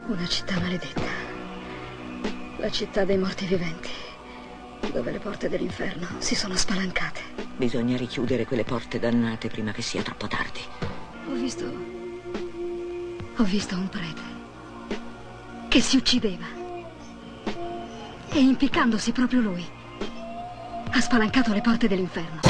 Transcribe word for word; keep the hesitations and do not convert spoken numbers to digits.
Una città maledetta. La città dei morti viventi, dove le porte dell'inferno si sono spalancate. Bisogna richiudere quelle porte dannate prima che sia troppo tardi. Ho visto... Ho visto un prete che si uccideva. E impiccandosi proprio lui, ha spalancato le porte dell'inferno.